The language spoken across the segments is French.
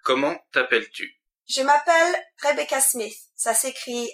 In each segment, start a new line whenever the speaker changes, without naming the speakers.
Comment t'appelles-tu?
Je m'appelle Rebecca Smith. Ça s'écrit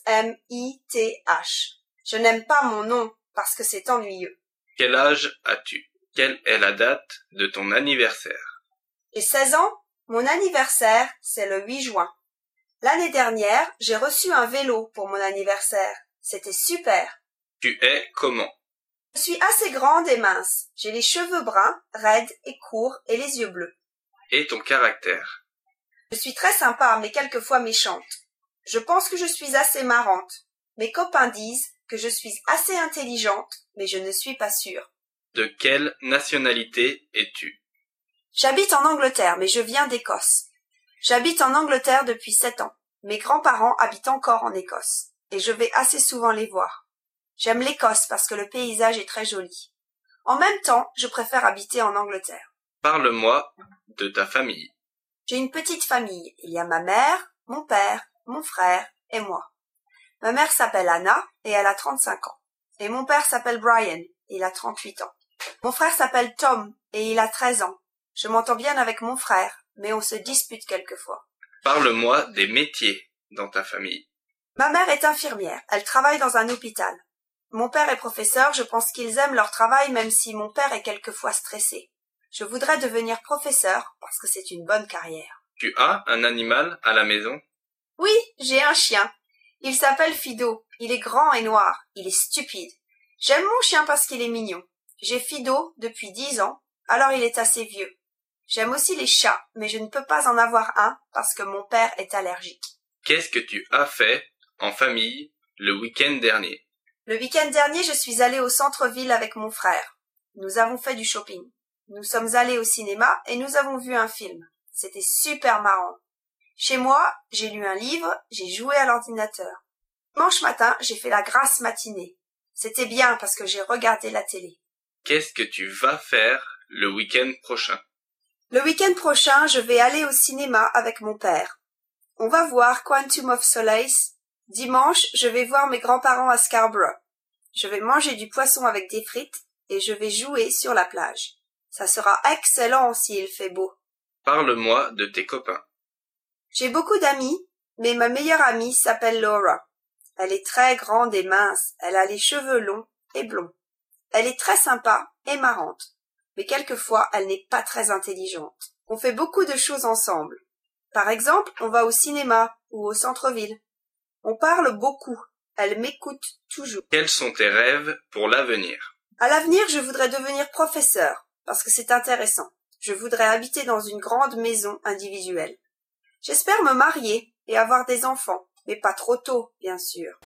S-M-I-T-H. Je n'aime pas mon nom parce que c'est ennuyeux.
Quel âge as-tu? Quelle est la date de ton anniversaire?
J'ai 16 ans. Mon anniversaire, c'est le 8 juin. L'année dernière, j'ai reçu un vélo pour mon anniversaire. C'était super.
Tu es comment?
Je suis assez grande et mince. J'ai les cheveux bruns, raides et courts et les yeux bleus.
Et ton caractère?
Je suis très sympa, mais quelquefois méchante. Je pense que je suis assez marrante. Mes copains disent que je suis assez intelligente, mais je ne suis pas sûre.
De quelle nationalité es-tu?
J'habite en Angleterre, mais je viens d'Écosse. J'habite en Angleterre depuis 7 ans. Mes grands-parents habitent encore en Écosse, et je vais assez souvent les voir. J'aime l'Écosse parce que le paysage est très joli. En même temps, je préfère habiter en Angleterre.
Parle-moi de ta famille.
J'ai une petite famille. Il y a ma mère, mon père, mon frère et moi. Ma mère s'appelle Anna et elle a 35 ans. Et mon père s'appelle Brian, il a 38 ans. Mon frère s'appelle Tom et il a 13 ans. Je m'entends bien avec mon frère, mais on se dispute quelquefois.
Parle-moi des métiers dans ta famille.
Ma mère est infirmière, elle travaille dans un hôpital. Mon père est professeur, je pense qu'ils aiment leur travail même si mon père est quelquefois stressé. Je voudrais devenir professeur parce que c'est une bonne carrière.
Tu as un animal à la maison?
Oui, j'ai un chien. Il s'appelle Fido. Il est grand et noir. Il est stupide. J'aime mon chien parce qu'il est mignon. J'ai Fido depuis 10 ans, alors il est assez vieux. J'aime aussi les chats, mais je ne peux pas en avoir un parce que mon père est allergique.
Qu'est-ce que tu as fait en famille le week-end dernier?
Le week-end dernier, je suis allée au centre-ville avec mon frère. Nous avons fait du shopping. Nous sommes allés au cinéma et nous avons vu un film. C'était super marrant. Chez moi, j'ai lu un livre, j'ai joué à l'ordinateur. Dimanche matin, j'ai fait la grasse matinée. C'était bien parce que j'ai regardé la télé.
Qu'est-ce que tu vas faire le week-end prochain?
Le week-end prochain, je vais aller au cinéma avec mon père. On va voir Quantum of Solace. Dimanche, je vais voir mes grands-parents à Scarborough. Je vais manger du poisson avec des frites et je vais jouer sur la plage. Ça sera excellent s'il fait beau.
Parle-moi de tes copains.
J'ai beaucoup d'amis, mais ma meilleure amie s'appelle Laura. Elle est très grande et mince, elle a les cheveux longs et blonds. Elle est très sympa et marrante, mais quelquefois elle n'est pas très intelligente. On fait beaucoup de choses ensemble. Par exemple, on va au cinéma ou au centre-ville. On parle beaucoup. Elle m'écoute toujours.
Quels sont tes rêves pour l'avenir?
À l'avenir, je voudrais devenir professeur, parce que c'est intéressant. Je voudrais habiter dans une grande maison individuelle. J'espère me marier et avoir des enfants, mais pas trop tôt, bien sûr.